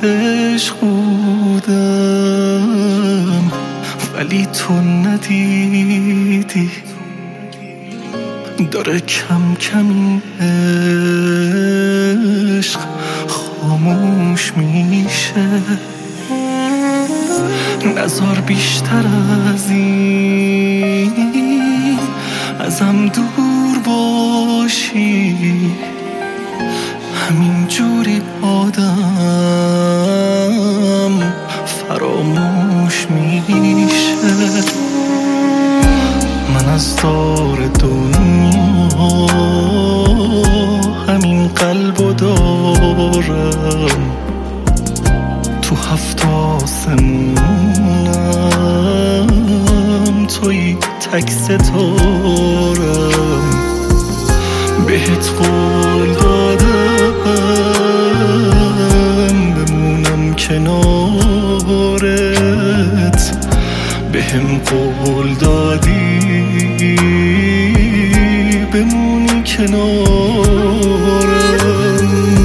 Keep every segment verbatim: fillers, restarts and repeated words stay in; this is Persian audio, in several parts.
عشق بودم ولی تو ندیدی، داره کم کم این عشق خاموش میشه. نذار بیشتر از این ازم دور باشی، همین جوری آدم فراموش میشه. من از دار دنیا همین قلبو دارم، تو هفت آسمونم توی تک ستارم. بهت قول دادم بمونم کنارت، بهم قول دادی بمونی کنارم.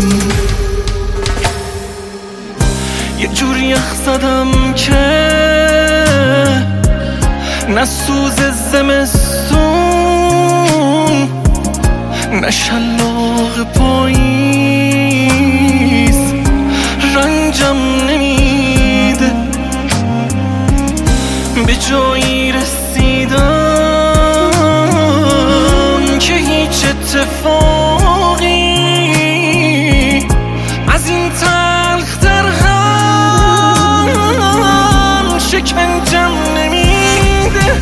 یه جوری یخ زدم که نه سوز زمستون نه شلاق پاییز رنجم نمیده، به جایی رسیدم که هیچ اتفاقی از این تلختر هم شکنجم نمیده.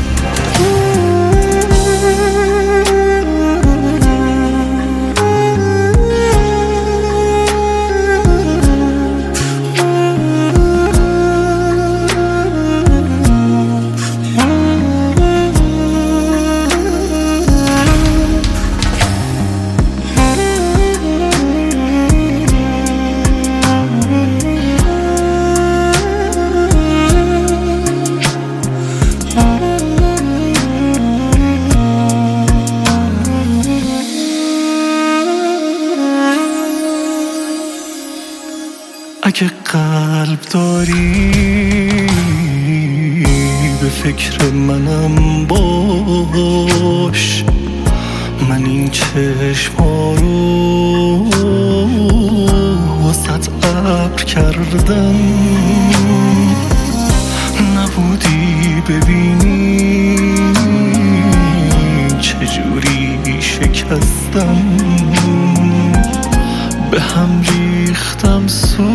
اگه قلب داری به فکر منم باش، من این چشما رو واسط ابر کردم، نبودی ببینی چجوری شکستم، به هم ریختم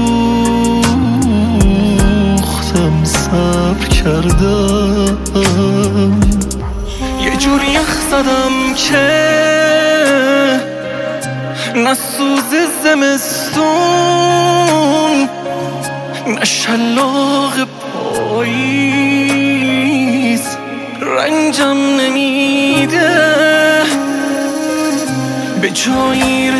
سوختم صبر کردم. یه جوری یخ زدم که نه سوز زمستون نه شلاق پاییز رنجم نمیده، به جایی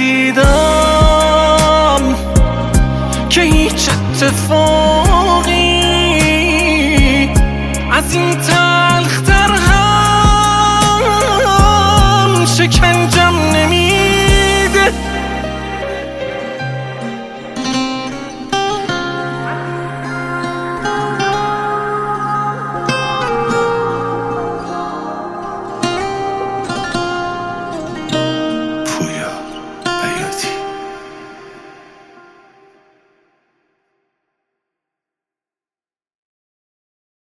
رسیدم که هیچ اتفاقی از این